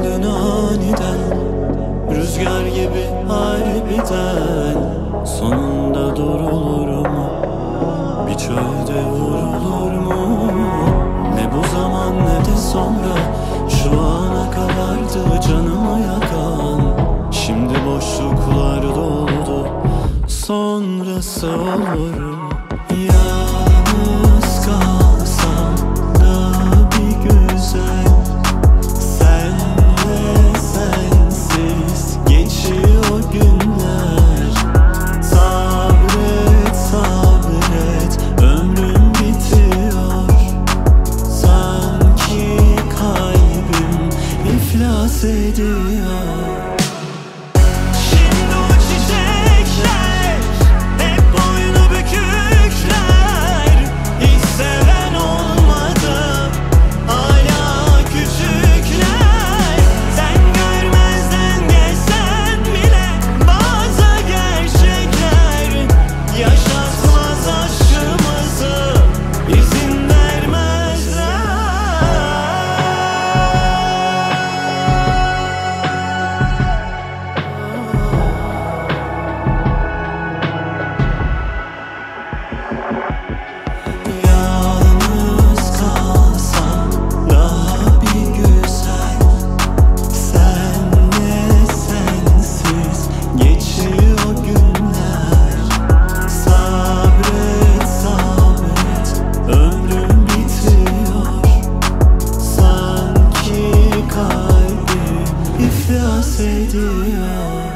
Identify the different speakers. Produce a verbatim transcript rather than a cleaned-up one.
Speaker 1: döndün aniden, rüzgar gibi harbiden. Sonunda durulur mu? Bir çölde vurulur mu? Ne bu zaman ne de sonra, şu ana kadardı canımı yakan. Şimdi boşluklar doldu, sonrası olur mu? Yalnız kalsam daha bir güzel, senle sensiz geçiyor günler. Sabret sabret, ömrüm bitiyor. Sanki kalbim iflas ediyor. iflas ediyor.